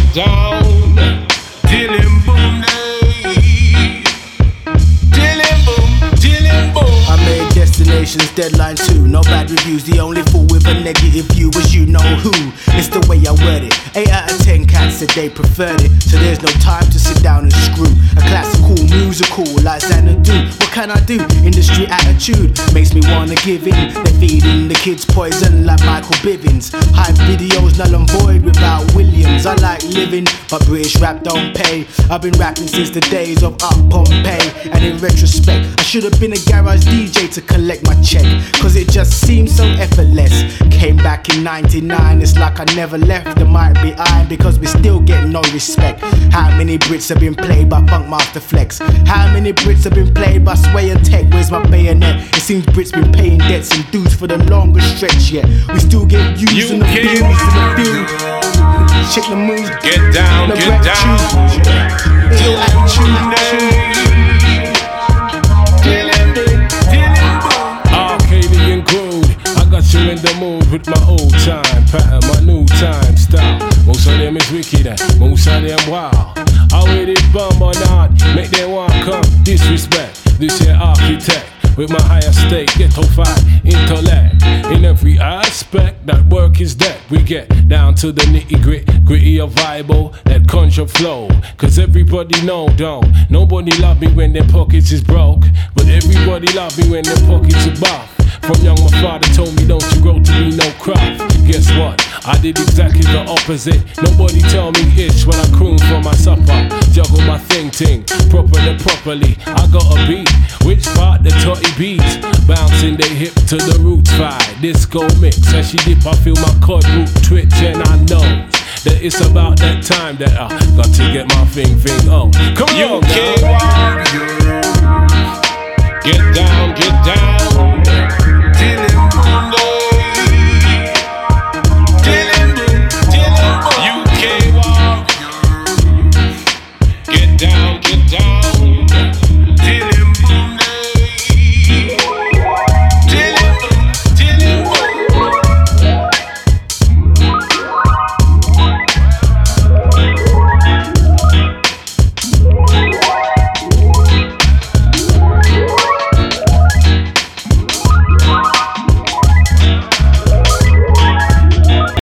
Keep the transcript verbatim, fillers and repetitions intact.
down. Dealing boom day. Dealing boom, dealing boom. I made destinations, deadline too. No bad reviews, the only fool with a negative view was you know who. It's the way I word it. eight out of ten cats said they preferred it. So there's no time to sit down and screw. A classical, musical, like Xanadu. What can I do? Industry attitude makes me wanna give in. They're feeding the kids poison like Michael Bivins. Hype videos null and void without Williams. I like living, but British rap don't pay. I've been rapping since the days of Up Pompeii. And in retrospect, I should have been a garage D J to collect my check, cause it just seems so effortless. Came back in ninety-nine, it's like I never left. There might be iron because we still get no respect. How many Brits have been played by Funkmaster Flex? How many Brits have been played by Sway and Tech? Where's my bayonet? It seems Brits been paying debts and dues for the longest stretch yet. We still get used You and abused in the field. Check the moves, Get down, the get down. Ill attitude. Arcadian crude, I got you in the mood with my old time pattern, my new time style. Most of them is wicked, and most of them wild. I with it bum or not, make them want come disrespect. This here architect with my higher stake, ghetto fight, intellect. In every aspect, that work is that. We get down to the nitty grit, gritty of vibe, that conjure flow. Cause everybody know, don't. Nobody love me when their pockets is broke, but everybody love me when their pockets are buff. From young, my father told me, don't you grow to be no craft. Guess what? I did exactly the opposite. Nobody tell me ish when I croon for my supper. Juggle my thing ting, properly, properly. I got a beat. Which part? The totty beats. Bouncing they hip to the roots vibe. Disco mix. As she dip, I feel my cod root twitch, and I know that it's about that time that I got to get my thing thing on. Come on, you king warrior. Get down, get down.